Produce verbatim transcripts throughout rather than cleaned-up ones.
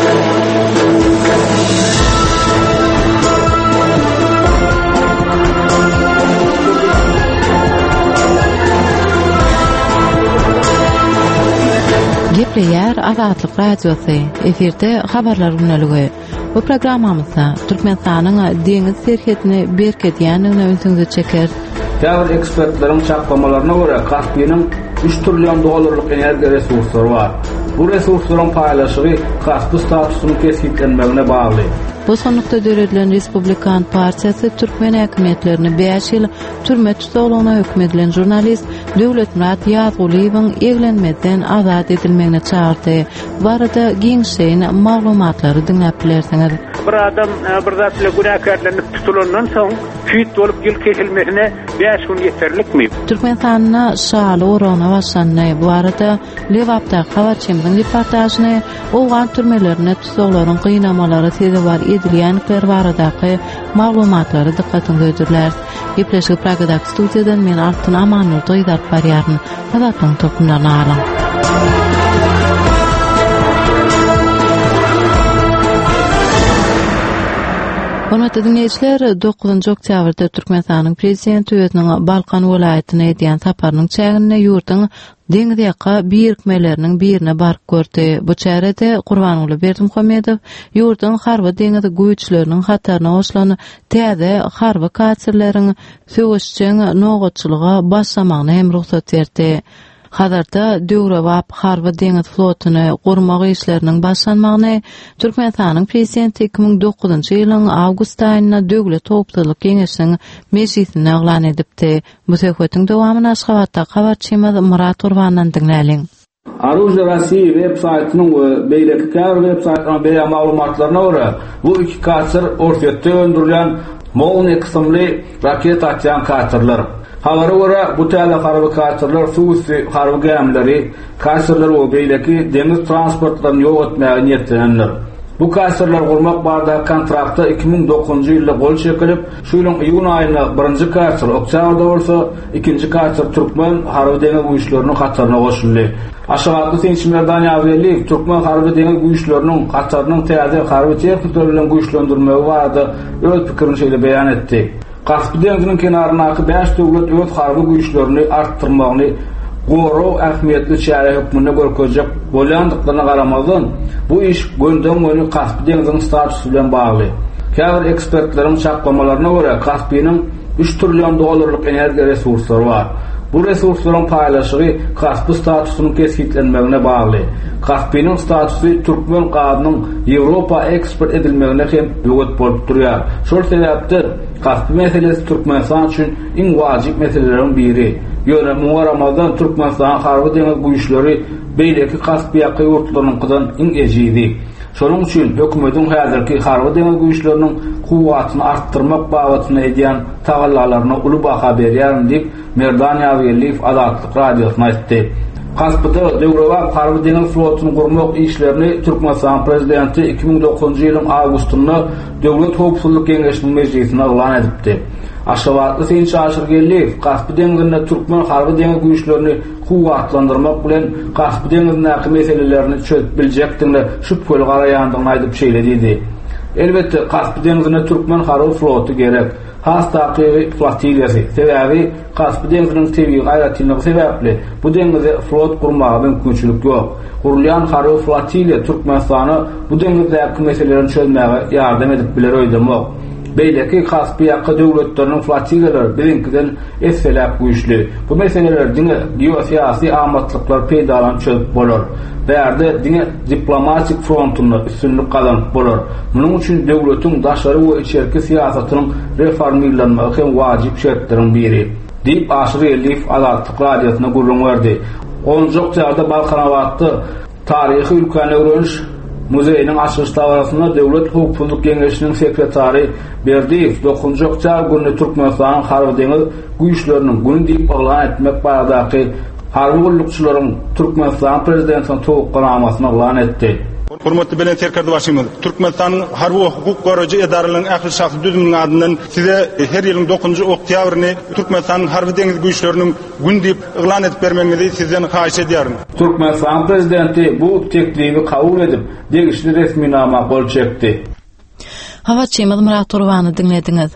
Gepleýär Azatlyk radiosy, efirde habarlar güneligi. Bu programmamyzda Türkmenistanyň deňiz serhetini berket ýanyna öňüňizde çeker. Däwir ekspertleriň çaplamalaryna görä Kaspiyanyň üç trillion dollarlyk energiýa resurslary bar. Bu resurslaryň paýlaşygy Kaspi statusynyň keskinlenmegine bagly. Bu sonlukda döredilen Respublikan Partiyası Türkmen häkimetlerini beş ýyl türme tutulgyna hökm edilen jurnalist Döwletmurat Ýazgulyň eglenmeden azat edilmegine çağırdy. Barada giňşeýin maglumatlary diňläp bilersiňiz. Bir adam bir zatla günäkärlenip tutulandan soň küýt bolup ýyl kesilmesine beş gün ýeterlikmi? Türkmenistanyna şaly orana başlandy. Bu arada Lewapda Hawaçymyň reportażyny owgan türmelerine tutuklaryň gynamaları sebäp edilýänler baradaky maglumatlary dikkatiňize ödürler. Gepleşik Pragadak studiýadan men Altyn Amanur doýdap barýaryn. Hadatlyň topunlaryny alan. Hormatly dinleýijiler, dokuzunçy oktýabrda Türkmenistanyň prezidenti özüniň Balkan welaýatyna edýän saparynyň çägine ýurtyň deňiz ýaka birikmeleriniň birine baryp gördi. Bu çärede Gurbanuly Berdimuhammedow ýurtyň harby deňiz güýçleriniň hataryna goşulan täze harby kaçyrlaryň söwüşçiň nogatçylyga başlamagyna hem ruhsat berdi. Hazırda Döwrewap harby deňiz flotuny gurmak işleriniň başlanmagyny Türkmenistanyň prezidenti iki ming dokuzunçy ýylyň awgust aýyna Döwlet Howpsuzlyk Geňeşiniň meclisinde eglan edipdi. Bu söhbetiň dowamyny Aşgabatda habarçymyz Murat Urbandan dinläliň. Aruzja Rasiýa web-saýtynyň we beýleki kär web-saýtlaryň berýän maglumatlaryna görä, bu iki kaçyr ortaýatda öndürilen Moğun eksimli raket atýan kaçyrlar. Habara görä bu täze harby kaçyrlar suwsy harby gemleri, kaçyrlar we beýleki deňiz transportlaryny ýok etmäge niýetlenler. Bu kaçyrlar gurmak barda kontrakta iki ming dokuzunçy ýylda gol çekilip, şu ýylyň iýun aýyna birinji kaçyr oktýabrda bolsa, ikinji kaçyr Türkmen harby deňiz güýçleriniň hataryna goşuldy. Aşgabatda Sençmerdan ýazylyk Türkmen harby deňiz güýçleriniň hatarynyň täze harby tehnika bilen güýçlendirmegi barada öz pikirini şeýle beýan etdi. Kaspi deňiziniň kenarynaky beş döwlet öz harby güýçlerini artdyrmagyny goraw ähmiýetli çäre hökmüne görkezjek bolýandyklaryna garamazdan bu iş göndäň göni Kaspi deňiziniň statusy bilen bagly. Käbir ekspertleriň çaplamalaryna görä Kaspiyanyň üç trillion dollarlyk energiýa resurslary bar. Bu resurslaryň paýlaşygy Kaspi statusynyň keskinlenmegine bagly. Kaspiyanyň statusy Türkmen gadynyň Ýewropa eksport edilmegine hem böwet bolup durýar. Şol sebäpdir Kaspi meselesi Türkmenistan üçin iň wajyp meseleleriň biri. Ýöne muwaramazdan Türkmenistan harby deňiz güýçleri beýleki Kaspi ýaky ýurtlarynyňkydan iň ejidi. Şonuň üçin hökümetiň häzirki harby deňiz güýçleriniň kuwwatyny artdyrmak bagytyna edýän tagallalaryna uly baha berýär diýip Merdan Ýazylyw Azatlyk radiosyna aýtdy. Kaspyda Döwrewap harby deňiz flotuny gurmak işlerini Türkmenistan prezidenti iki ming dokuzunçy ýylyň awgustynda Döwlet Howpsuzlyk Geňeşiniň meclisinde eglan edipdi. Aşgabatda Senç Aşyrgelliw Kaspi deňizinde Türkmen harby deňiz güýçlerini kuwwatlandyrmak bilen Kaspi deňiziniň meselelerini çözüp biljekdigine şüpheli garaýandygyny aýdyp şeýledidi. Elbetde Kaspi deňizine Türkmen harby flotu gerek. Hastaky flotilyasy sebäbi Kaspi deňiziniň tebii gaýratynyň sebäpli bu deňizde flot gurmagy mümkinçilik ýok. Gurulýan harby flotiliýa Türkmenistany bu deňizdäki meselelerini çözmäge ýardam edip biler öýdemok. Beýleki Kaspi ýaky döwletleriniň flotiliýalary bizinkiden esselap güýçli. Bu meseleler diňe geosiýasy amatlyklar peýdalan çözüp bolar. Bärde diňe diplomatik frontuny üstünlük kazanyp bolar. Munyň üçin döwletiň daşary we içerki siýasatynyň reformlanmagy hem wajyp şertleriň biri. Diýip Aşyrgelliw Azatlyk radiosyna gurulmagy berdi. onunçy oktýabrda Balkanawatda taryhy ülkany öwreniş muzeýiniň açylyş tawarasynda Döwlet Howpsuzlyk Geňeşiniň sekretary Berdiýew dokuzunçy oktýabr günü Türkmenistanyň harby deňiz güýçleriniň güni diýip eglan etmek baradaky harby gullukçylaryň Türkmenistan prezidentiniň towuk garamasyny eglan etdi. Hurmatly bilen terkerde başymyz. Türkmenistanyň harby hukuk goragy edaralarynyň ähli şahsy düzüminiň adynyň size her ýylyň dokuzunjy oktýabryny Türkmenistanyň harby deňiz güýçleriniň gün diýip iglan edip bermeňizi sizden haýyş edýärm. Türkmenistan prezidenti bu teklibi kabul edip degişli resminama gol çekdi. Hawaçymyz Murat Turbany dinlediňiz.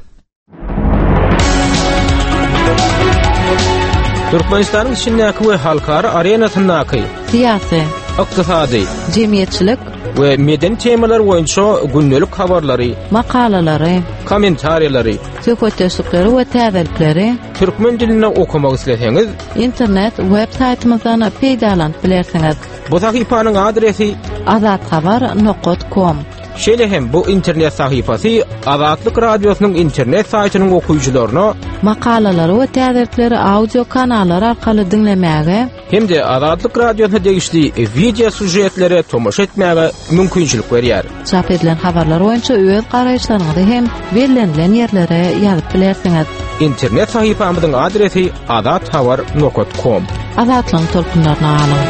Türkmenistanyň içindäki we halkara arenasyndaky siyasi, ykdysady, jemgyýetçilik we meden temalar boýunça günnelik habarlary, makalalary, kommentariýalary, söhbetleşikleri we täzelikleri türkmen diline okumak isleseňiz, internet web saytymyzdan peýdalanyp bilersiňiz. Bu sahypanyň adresi azat habar nokta com. Şeýle hem bu internet sahypasy Azatlyk radiosynyň internet saýtynyň okuyjylaryna makalalary we täzelikleri audio kanallary arkaly dinlemäge hem-de Azatlyk radiosyna degişli video sujetlere tomoş etmäge mümkinçilik berýär. Çap edilen habarlar boýunça öz garaýşlaryňyzy hem bellenlen ýerlere ýazyp bilersiňiz. İnternet sahypamyzyň adresi azat habar nokta com. Azatlyň tolkunlaryna alyň.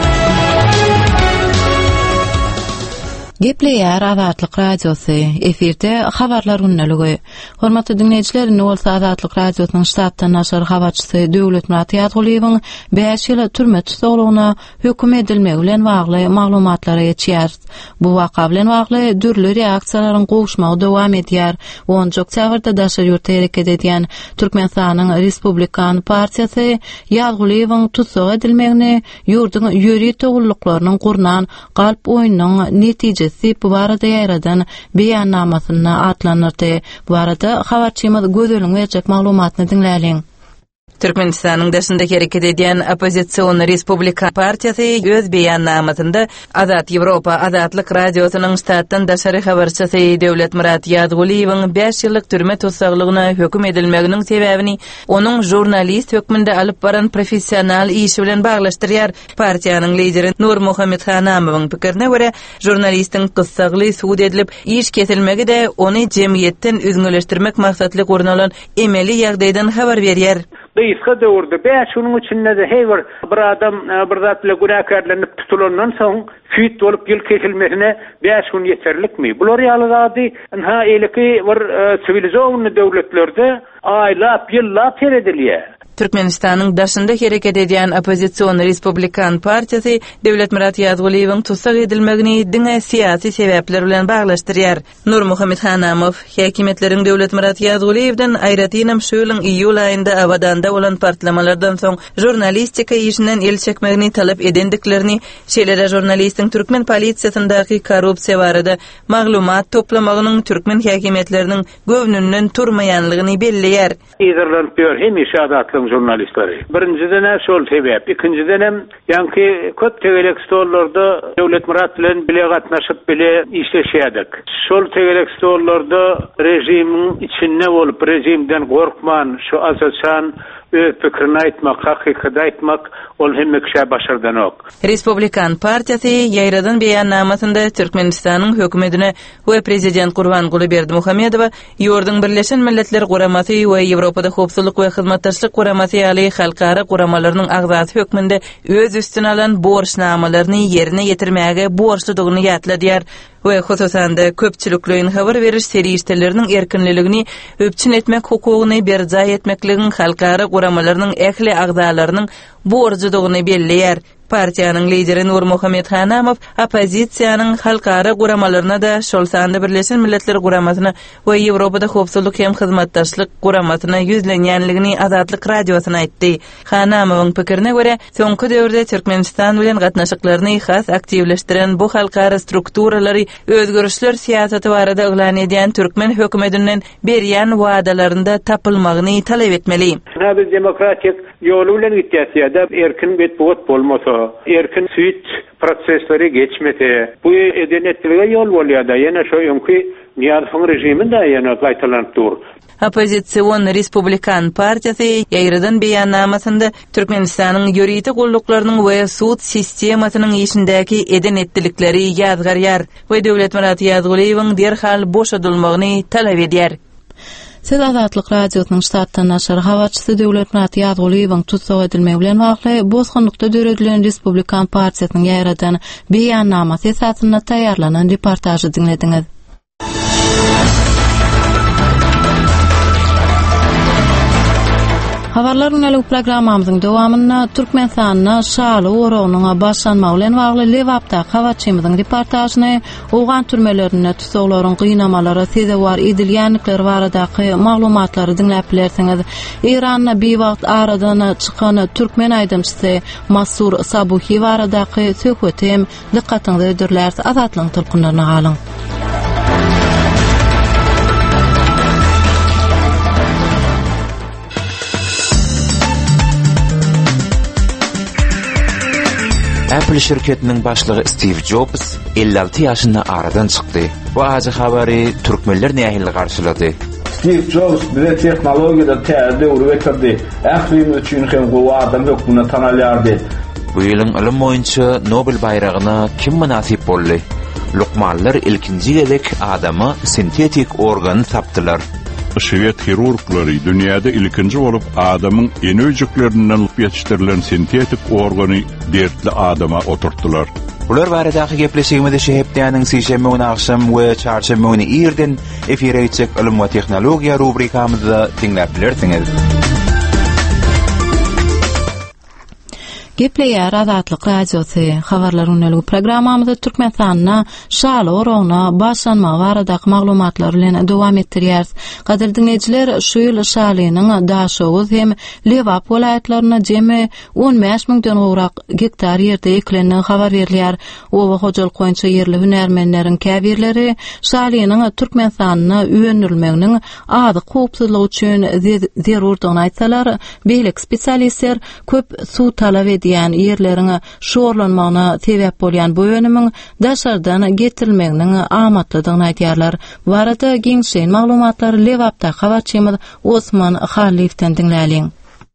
Gepleýär Azatlyk radiosy, efirde habarlar günneligi. Hormatly dinleýijiler, Nowol Azatlyk radiosynyň ştatdan naşar habarçysy Döwlet Murat Ýazygolyň beş ýyl türme tutulgyna hökm edilmegi bilen bagly maglumatlary geçýär. Bu waka bilen bagly dürli reaksiýalaryň gowuşmagy dowam edýär. on oktýabrda daşary ýurtda hereket edýän Türkmenistanyň Respublikan partiýasy Ýazygolyň tutsak edilmegini ýurduň ýöri togullyklarynyň gurnan galp oýunynyň netije bu barada ýaradan beýannamasyna atlanyrdy. Bu arada habarçymyz gözüliň berjek maglumatyny dinläliň. Türkmenistanyň daşynda hereket edýän Opposision Respublika partiýasy öz beýannamasynda Azat Ýewropa Azatlyk radiosynyň ştatdan daşary habarçysy Döwlet Murat Ýazygolyň beş ýyllyk türme tutsaklygyna hökm edilmeginiň sebäbini onuň jurnalist hökmünde alyp baran professional işi bilen baglaşdyrýar. Partiýanyň lideri Nur Muhammed Hanamowyň pikirine görä, jurnalistiň tutsakly suud edilip iş kesilmegi de ony jemgyýetden üzgünleşdirmek maksatly gurnalan emeli ýagdaýdan habar berýär. Gysga döwürde beş şunun içinde de heýwer bir adam bir zat bilen günäkärlenip tutulandan soň füýt bolup ýyl kesilmesine beş gün ýeterlikmi? Bular ýalygy ha eleki bir sivilizowan döwletlerde aýlap ýyllap teredilýär. Türkmenistanyň daşynda hereket edýän Opposision Respublikan partiýasy Döwlet Murat Ýazygolyň tutsak edilmegini diňe syýasy sebäpler bilen baglaşdyrýar. Nur Muhammed Hanamow häkimetleriň Döwlet Murat Ýazygolyňdan aýratynam şu ýylyň iýul aýynda Abadanda bolan partlamalardan soň jurnalistika işinden el çekmegini talap edendiklerini, şeýlere jurnalistiň türkmen polisiýasyndaky korrupsiýa barada maglumat toplamagynyň türkmen häkimetleriniň göwnünden turmaýanlygyny belleýär. Ýerlenip ýör hem işadatly jurnalistleri. Birinciden şol sebäp, ikinciden hem ýanky köp tegelek stollarda Döwlet Murat bilen bile gatnaşyp bile işleşýärdik. Şol tegelek stollarda rejimiň içinde bolup rejimden gorkman, şu asasan öz pikirini aýtmak, hakykaty aýtmak ol hemme kişä başardan ok. Respublikan partiýasy ýaýradan beýannamasynda Türkmenistanyň hökümetine we prezident Gurbanguly Berdimuhammedowa ýurduň Birleşen Milletler Guramasy we Ýewropada howpsuzlyk we hyzmatdaşlyk guramasy ýaly halkara guramalarynyň agzasy hökmünde öz üstüne alan borçnamalaryny ýerine ýetirmäge borçludygyny ýatladýar we hususanda köpçülikliň habar beriş serişdeleriniň erkinligini öpçün etmek hukugyny berja etmekligiň halkara guramalarynyň ähli agzalarynyň borçludygyny belleýär. Partiýanyň lideri Nur Muhammed Hanamow opozisiýanyň halkara guramalaryna da şol sanda Birleşen Milletler Guramasyna we Ýewropada howpsuzlyk hem hyzmatdaşlyk guramasyna ýüzlenýänligini Azatlyk radiosyna aýtdy. Hanamowyň pikirine görä, soňky döwürde Türkmenistan bilen gatnaşyklaryny has aktivleşdiren bu halkara strukturalary özgörüşler siýasaty barada oglan edýän türkmen hökümetinden berýän wadalarynda tapylmagyny talap etmeli. Biz demokratik ýolu bilen gitýäsýär, erkin bet bot bolmasa, erkin süýt prosesleri geçmedi. Bu edenetlige yol bolýar-da. Ýene şo ýönki Niýazowyň rejiminde ýene gaýtalanıp dur. Opposision Respublikan partiýasy ýaýradan beýannamasynda Türkmenistanyň ýöriýeti golluklarının we suud sistemasynyň işindäki edenetlikleri ýazgarýar we Döwlet Murat Ýazygolyň derhal boşadylmagyny talap edýär. Siz Azatlyk radiosynyň ştatdan naşary habarçysy Döwlet Murat Ýazgulyň tutsak edilmegi bilen wagtly Bozgundykda döredilen Respublikan partiýasynyň ýaradan beýannamasy esasyna taýýarlanan reportajy dinlediňiz. Habarlar günlük programmamyzyň dowamyna Türkmenistanyň Şaly Orownyň başlanma bilen bagly Lewapda habarçymyzyň reportażyny owgan türmelerine tutuklaryň gynamalara sebäp bar edilýänlikleri baradaky maglumatlary dinläp bilersiňiz. Iranyň bir wagt aradan çykan türkmen aýdymçysy Masur Sabuhi baradaky söhbetem dikkatiňizi ödürler. Azatlyň tulkunlaryna galyň. Apple şirketinin başlygy Steve Jobs elli alty ýaşynda aradan çykdy. Bu azy habary türkmenler nähili garşylady. Steve Jobs bize teknologiyada täze öwrügetirdi. Ählim üçin hem gowa adam ýoklugyna tanalýardy. Bu ýylyň ilim boýunça Nobel bayragyna kim münasip boldy? Lukmanlar ilkinji gedek adamy sintetik organ tapdylar. Şewet hirurglary dünýäde ilkinji bolup adamyň eni öjüklerinden ýetişdirilen sintetik organy dertli adama oturtdylar. Bular baradaky gepleşigimizde şehipdäniň sejeme we akşam we çarşamba güni ýerden efire ýetjek ilim we tehnologiýa rubrikamyzda dinläp bilersiňiz. Gepleýär Azatlyk radiosy habarlaryň öňlügi programmamyzda Türkmenistanyň Şaly Orowna başlanma baradaky maglumatlar bilen dowam etdirýär. Gadyr dinleýijiler, şu ýyl Şalynyň Daşow hem Lewap welaýatlaryna jemi on beş miňden gowrak hektar ýerde eklenen habar berilýär. Owa hojalyk boýunça ýerli hünärmenleriň käbirleri Şalynyň Türkmenistanyna öwrenilmeginiň ady howpsuzlygy üçin zerurdygyny aýtsalar, beýlik spesialistler köp suw talap diýen ýerleriň şorlanmagyna sebäp bolýan bu öňümiň daşardan getirilmeginiň amatlydygyny aýtýarlar. Barada giňşen maglumatlary Lewapda habarçymyz Osman Halifden dinläliň.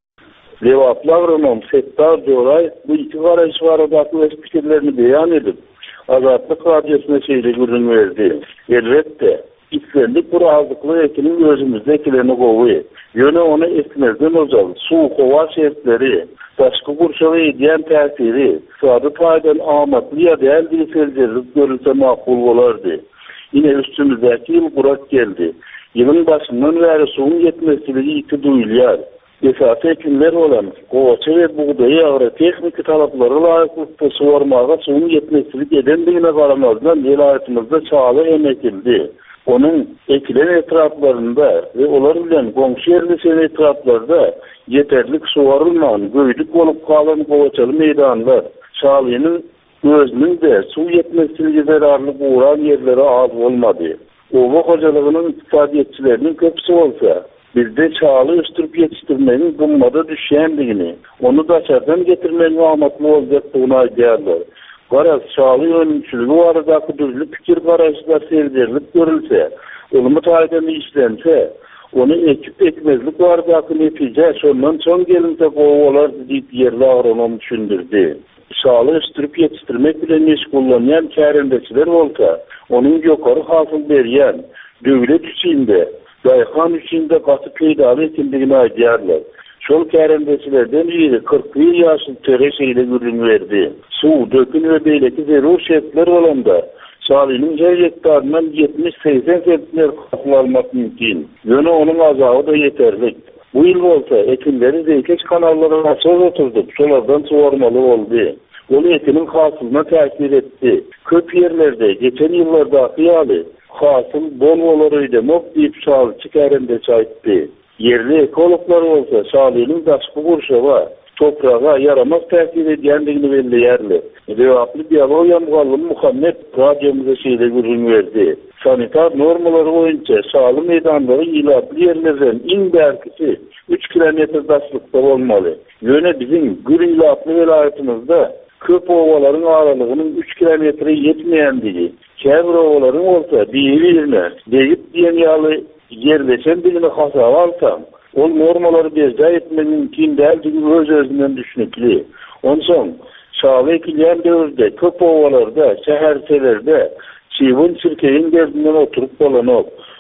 Lewaplar Settar Joray bu iki garaş baradaky öz pikirlerini beýan edip, Azatlyk radiosyna şeýle görün berdi. Elbetde, iklenlik bir azykly ekinin özümizde ekilerini gowy. Ýöne onu etmezden ozal, suw gowa şertleri, başka kurşalı ediyen täsiri, sady taýdan amatly ýa-da dilseljelik görülse makul bolardy. Yine üstümüzdeki ýyl gurak geldi. Ýylyň başyndan bäri suwun ýetmezligi iki duýulýar. Esasy ekinler bolan, gowaça we buğdaý agry tehnik talaplara laýyklykda suwarmaga suwun ýetmezligi edendigine garamazdan vilayatymyzda çaly emekildi. Onun ekilen etraflarında ve olar bilen goňşy ýerli etraflarda yeterlik suwarylmagan, göýdük bolup kalan gowaçaly meýdanlar, Şalynyň özüniň de suw ýetmezligi zararly buran ýerleri az bolmady. Owa hojalygynyň iqtisadiýetçileriniň köpüsi bolsa, bizde çaly östürüp ýetişdirmegiň gymmada düşýändigini, onu daşardan getirmegiň amatly boljakdygyny aýdýarlar. Garaz Şaly öňçüligi baradaky düzlü pikir garaşlar serderlik görülse, ulymy taýdan işlense, onu ekip ekmezlik baradaky netije şondan soň gelinse gowalar diýip ýerli agronom düşündirdi. Şaly östürüp ýetişdirmek bilen meşgullanýan kärendeçiler bolsa, onuň ýokary hasyl berýän döwlet üçinde, daýhan üçinde gaty peýda etildigini aýdýarlar. Şol kärendeçilerden biri kırk bir ýaşy töre şeýle görün berdi. Suw, dökün we beýleki zerur şertler bolanda Şalynyň her hektaryndan yetmiş seksen sentner almak mümkin. Ýöne onuň azaby da ýeterlik. Bu ýyl bolsa ekinleri zeykeç kanallarına açyk oturdup, şolardan suwarmaly boldy. Ol ekiniň hasylyna täsir etdi. Köp ýerlerde geçen ýyllarda ýaly hasyl bol bolary demok diýip şalyçy kärendeçi aýtdy. Yerli ekologlar olsa Şalynyň daşky gurşaga, toprağa yaramaz täsir edýändigini belleýärler. Lewaply biologiýa mugallymy Muhammed radiomuza şeýle görün berdi. Sanitar normalary boýunça Şaly meýdanlary ýylaply ýerlerden iň bärkisi üç kilometr daşlykda bolmaly. Ýöne biziň gür ýylaply welaýatymyzda köp owalaryň aralygynyň üç kilometre ýetmeýändigi, käbir owalaryň bolsa bir-birine degip diýen ýaly yerleşendigini hasaba alsam, ol normalary beja etmegi mümkin däldi öz özünden düşünükli. Onsoň Şaly ekilýän döwürde köp owalarda, şäherselerde çiwin çirkeýin derdinden oturup bolanok.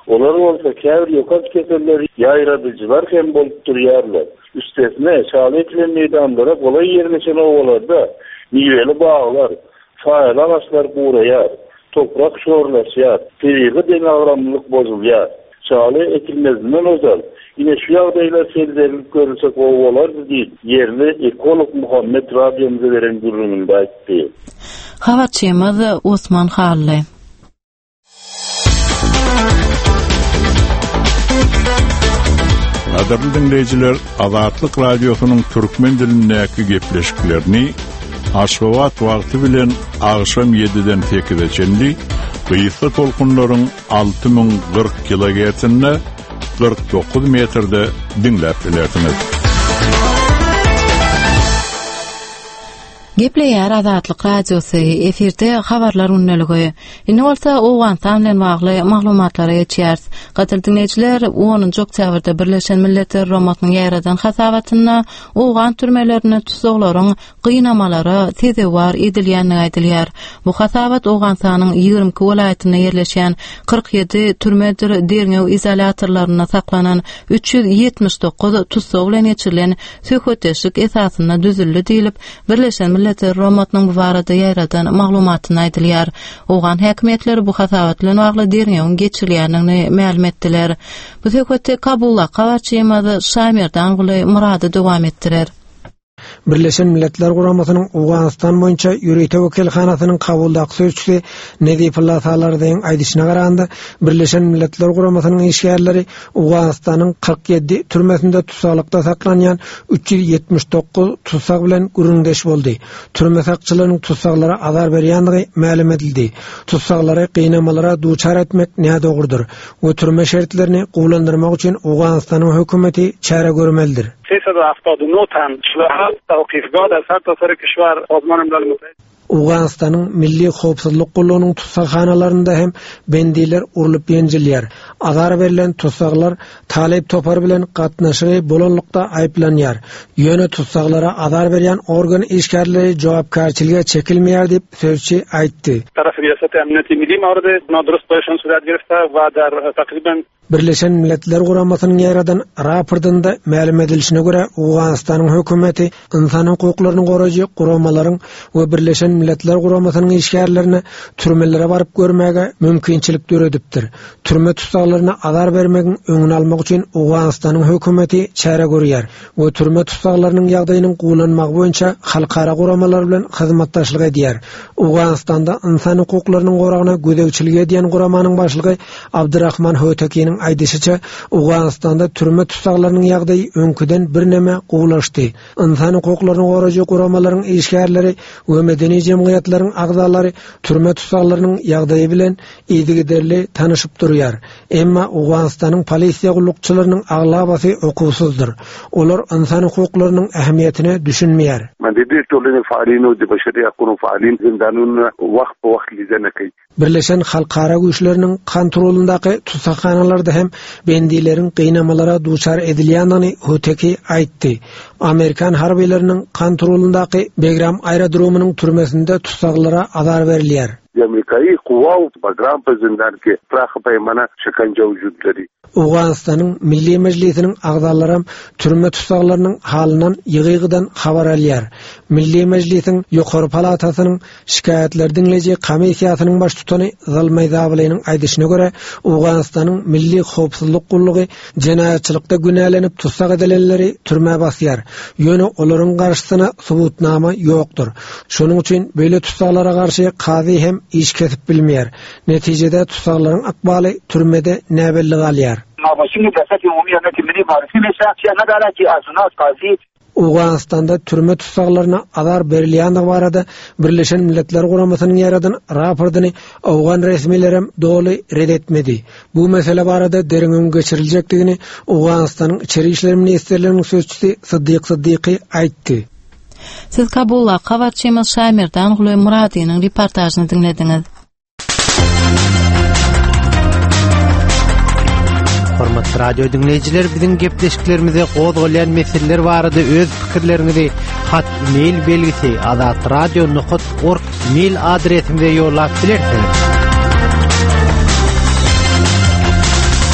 Olar olsa käbir ýokaz keselleri ýaýradyjylar hem bolup durýarlar. Üstesine şahyetlen meýdanlara golay ýerleşen owalarda niýeli baglar, faýla ağaçlar guraýar, toprak şorlaşýar, terigi denagramlyk bozulýar. Şaly ekilmezden özel. Yine şu ýagdaýlar sezgirilip görülsek owalar diýip yerli ekolog Muhammed radiomuza beren gurrununda aýtdy. Habarçymyz Osman Hally. Adamly dinleyijiler, Azatlyk radiosynyň türkmen dilindäki gepleşiklerini Aşgabat wagty bilen agşam ýediden sekize çenli gysga tolkunlaryň alty ming kırk kilohertzinde kırk dokuz metrde dinläp bilersiňiz. Gepleýär Azatlyk radiosy efirde habarlar unneligi. Indi bolsa Owganistan bilen bagly maglumatlary geçýärs. Gaty dinleyijiler, onunjy oktýabrda Birleşen Milletler Romatnyň ýaradan hasabatyna Owgan türmelerini tutuklaryň gynamalara tezewar edilýänligi aýdylýar. Bu hasabat Owganistanyň ýygrimi iki welaýatyna ýerleşýän kırk ýedi türmedir derňew izolatorlaryna saklanan üç yüz ýetmiş dokuz tutsuk bilen geçirilen söhbetleşik esasyna düzüldi diýilip Birleşen Milletler Romatnyň bu barada ýaradan maglumatyny aýdylýar. Owgan häkimetleri bu hasabat bilen bagly derňewiň geçirilýänini ma'lum etdiler. Bu söhbetde Kabulla habarçymyzy Şamerdan Guly Murady dowam etdirer. Birleşen Milletler Guramasynyň Owganistan boýunça ýürüýte wekilhanasynyň kabuldaky sözçüsi Nedifullah Salaryň aýdyşyna garaganda Birleşen Milletler Guramasynyň işgärleri Owganistanyň kırk ýedi türmesinde tutsaklikda saklanýan üç yüz ýetmiş dokuz tutsak bilen gürüňdeş boldy. Türme sakçylarynyň tutsaklary azar berýänligi ma'lum edildi. Tutsaklary gynamalara duçar etmek näde dogurdur. Bu türme şertlerini gowlandyrmak üçin Owganistanyň hökümeti çäre görmelidir. سیصد و هفتاد و نه تن شهر توقیفگاه در سرتاسر کشور سازمان ملل متحد Owganistanyň milli howpsuzlyk gullugynyň tutsakhanalaryna hem bendiler urulyp ýenjilýär. Azar berilen tutsaklar talep topar bilen gatnaşygy bolanlykda aýplanýar. Ýöne tutsaklara azar berýän organ işgärleri jogapkarçylyga çekilmeýär diýip sözçi aýtdy. Taraf riyaseti emniyeti milli mawridi nadyrys boýşan surat gerifte we der takriben Birleşen Milletler Guramasynyň ýaradan raportynda ma'lum edilişine göre Owganistanyň hökümeti insan hukuklaryny goraýjy guramalaryň we Birleşen Milletler Guramasynyň işgärlerini türmelere baryp görmäge mümkinçilik döredipdir. Türme tutsaklaryna azar bermegiň öňüni almak üçin Owganistanyň hökümeti çäre görýär we türme tutsaklarynyň ýagdaýynyň gowlanmagy boýunça halkara guramalar bilen hyzmatdaşlyk edýär. Owganistanda insan hukuklarynyň goragyna gödäwçilik edýän guramanyň başlygy Abdurrahman Hötekiň aýdyşyça Owganistanda türme tutsaklarynyň ýagdaýy öňküden bir näme gowlaşdy. İnsan hukuklaryny goraýjy guramalaryň işgärleri we medeni jemgyýetlaryň agzalary türme tutsaklarynyň ýagdaýy bilen ýygyderli tanyşyp durýar. Emma Owganistanyň polisiýa gullukçylarynyň aglabasy okuwsuzdur. Olar insan hukuklarynyň ähmiýetini düşünmeýär. Maddi tolany faalin we beşeri haklyň faalin zindanyny wagt bu wagt lizeneki. Birleşen halkara güýçleriniň kontrolundaky tutsakhanalarda hem bendilerin gynamalara duçar edilýänini Höteki aýtdy. Amerikan harbiýleriniň kontrolundaky Begram aerodromunyň türmesinde tutsaklara azar berilýär. Amerikaýy kuwaw Bagram prezidentligi prahy paýmana şekenje wujudlary. Owganistanyň Milli Mejlisiniň agzalary türme tutsaklarynyň halynan ýygygydan habar alýar. Milli Mejlisiň ýokary palatasynyň şikaýetler dinleýiji komissiýasynyň baş tutany Zalmay Zablynyň aýdyşyna görä, Owganistanyň milli howpsuzlyk gullugy jenaýatçylykda günälenip tutsak edilenleri türme basýar. Ýöne olaryň garşysyna subutnama ýokdur. Şonuň üçin beýle tutsaklara garşy kazy hem iş kesip bilmeýär. Netijede tutsaklaryň akbaly türmede näbelli galýar. Owganistanda türme tutsaklaryna azar berilýänligi barada Birleşen Milletler Guramasynyň ýaradan raportyny Owgan resmiýleri doly red etmedi. Bu mesele barada derňew geçiriljekdigini Owganistanyň içeri işler ministrliginiň sözçüsi Siddiq Siddiqi aýtdy. Siz Kabulla habarçymyz Şamerdan Guly Muradynyň reportajyny dinlediňiz. Hormatly radio dinleyijiler, biziň gepleşiklerimize gozgalayan meseleler barada öz pikirlerinizi hat mail belgisi azatradio nokta org mail adresimize ýollap bilersiňiz.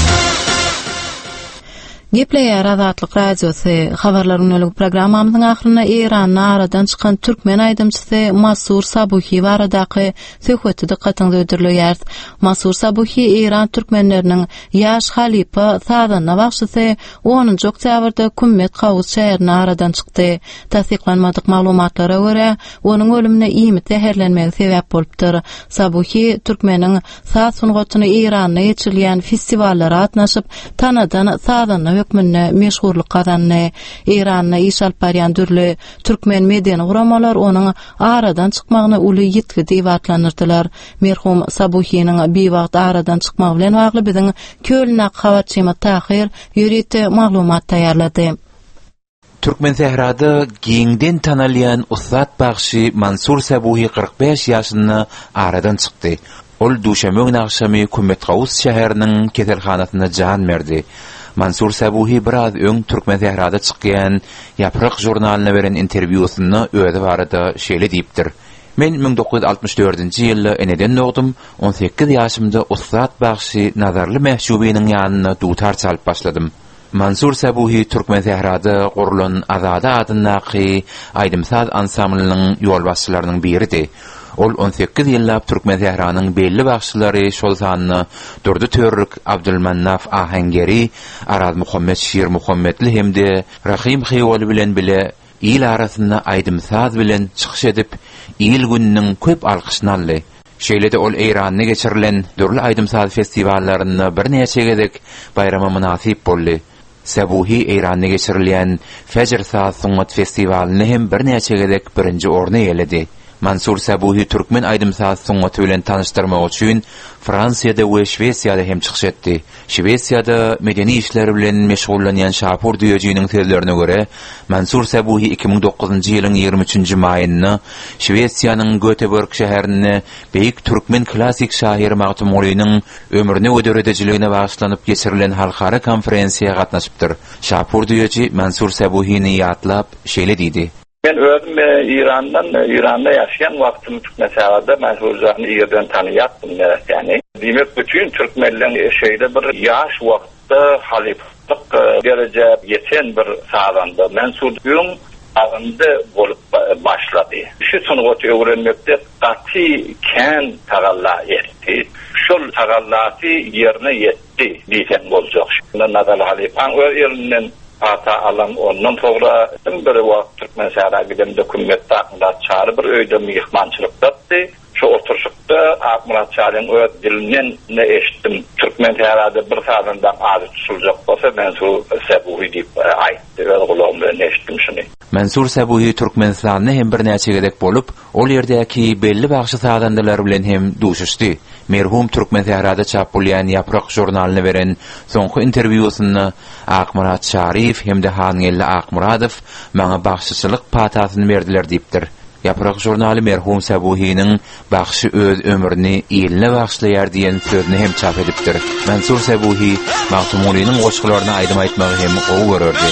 Gepleýär Azatlyk Radiosy habarlaryň öňlük programmamyzyň ahyryna Iranyň aradan çykan türkmen aýdymçysy Masur Sabuhi baradaky söhbeti dikkatinizi ödürlüýär. Masur Sabuhi İran türkmenleriniň ýaş halipa Sadan Navakşysy onuncu oktýabrda Kummet Kawus şäherine aradan çykdy. Tasdiklanmadyk maglumatlara görä, onuň ölümine ýymy täherlenmegi sebäp bolupdyr. Sabuhi türkmeniň saat sungatyny Iranyna ýeçilýän festiwallara atnaşyp, tanadan Sadan hökmünde meşhurlyk kazandy. Iranyna iş alyp barýan dürli türkmen mediýany guramalar onuň aradan çykmagyna uly ýetki diýip atlanyrdylar. Merhum Sabuhi'nin bir wagt aradan çykmagy bilen bagly biziň Kölnä habarçymy Tahir ýöreti maglumat taýýarlady. Türkmen Sehrada giňden tanalýan Usat Bagşy Mansur Sabuhi kırk beş ýaşynda aradan çykdy. Ol duşamy güni akşamy Kummet Kawus şäheriniň keselhanasyna jan berdi. Mansur Sabuhi biraz öň Türkmen Sehrada çykýan Ýaprak jurnalyna beren interwýusyny özi barada şeýle diýipdir. Men bin dokuz yüz altmış dördünci ýylda eneden dogdum. on sekiz ýaşymda Usat Bagşy nazarly mähjubiniň ýanyna dutar çalyp başladym. Mansur Sabuhi Türkmen Sehrada gurulan Azada adynaky aýdymsaz ansamblnyň ýolbaşçylarynyň biridir. Ol on sekiz ýyllap Türkmen Sehranyň belli bagşylary şol sanyny durdy törrük Abdulmannaf Ahangeri, Araz Muhammed Şir Muhammedli hemde Rahim Xeýwali bilen bile il arasynda aýdymsaz bilen çykyş edip, il gününiň köp alkyşyny aldy. Şeýlede ol Iranyna geçirilen dürli aýdymsaz festiwallaryny bir näçe gezek bayrama münasip boldy. Sabuhi Iranyna geçirilýän Fajr Saat Sungat festiwalyny hem bir näçe gezek birinji orny ýeledi. Mansur Sabuhi Türkmen aýdymsaz sungaty bilen tanıştyrmak üçin Fransiýada we Şwesiýada hem çykyş etdi. Şwesiýada medeni işler bilen meşgullanýan Şapur diýejiniň sözlerine görä, Mansur Sabuhi iki bin dokuzuncu ýylyň ýygrimi üçinji maýynda Şwesiýanyň Göteborg şäherine beýik türkmen klassik şahyry Magtum Olynyň ömrüne öderedijligine bagyşlanyp geçirilen halkara konferensiýa gatnaşypdyr. Şapur diýeji Mansur Sabuhini ýatlap şeýle diýdi: Ben özüm İran'dan, İran'da yaşayan vaktim Türkmen Sehrada mehhurlarını iyiden tanıyattım. Yani demek bütün Türkmenlerin şeyde bir yaş vakti haliflik derece yeten bir sağlandı. Mensudiyum sağlandı olup başladı. Şu sonuçta öğrenmekte kati ken tagalla etti. Şol tagallası yerine yetti diysen olacak. Şimdi Nadal Halifan o yerinin ata alan ondan sonra bir wagt Türkmen Sehrada giden dokumentda çağrı bir öýde mihmançylyk datdy. Şu oturşykda Akmurat Çağrı'nın o dilinden ne eşitdim. Türkmen Sehrada bir saatından adı tutulacak bolsa Mansur Sabuhi diýip aýtdy. Öňe gulagymdan eşitdim şunu. Mansur Sabuhi Türkmenistanyna hem bir näçe gedek bolup, ol ýerdäki belli bagşy sadandalar bilen hem duşuşdy. Merhum Türkmen Sehrada çap bolýan Ýaprak jurnalyna beren soňky interwýusyny Akmurat Şarif hem de Hangelli Akmuradow maňa bagşyçylyk patasyny berdiler diýipdir. Ýaprak jurnaly merhum Sabuhiniň bagşy öz ömrüni ýeline bagşlaýar diýen sözüni hem çap edipdir. Mansur Sabuhi Magtum Olynyň goşgularyna aýdym aýtmagy hem ow görerdi.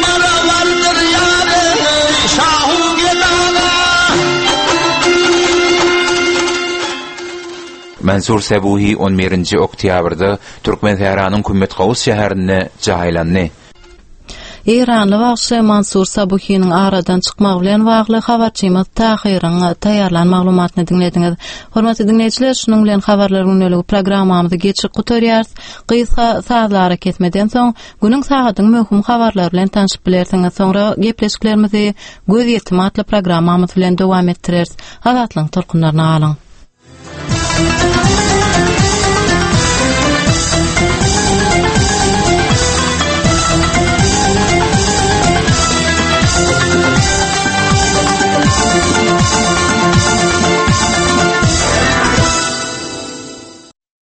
Mansur Sabuhi on birinji oktýabrda Türkmen Sehranyň Kummet Kawus şäherine jaýlandy. İranly wagty Mansur Sabuhi'nin aradan çykmagy bilen bagly habarçymyz Tahiryň taýýarlan maglumatyny dinlediňiz. Hormatly dinleýijiler, şunuň bilen habarlaryň öňlügi programmamyzy geçip gutarýarys. Gysga saatlara ketmeden soň günüň sagatyň möhüm habarlary bilen tanışyp bilersiňiz. Soňra gepleşiklerimizi göz ýetimi atly programmamyz bilen dowam etdireriz. Azatlyň torkunlaryna alyň.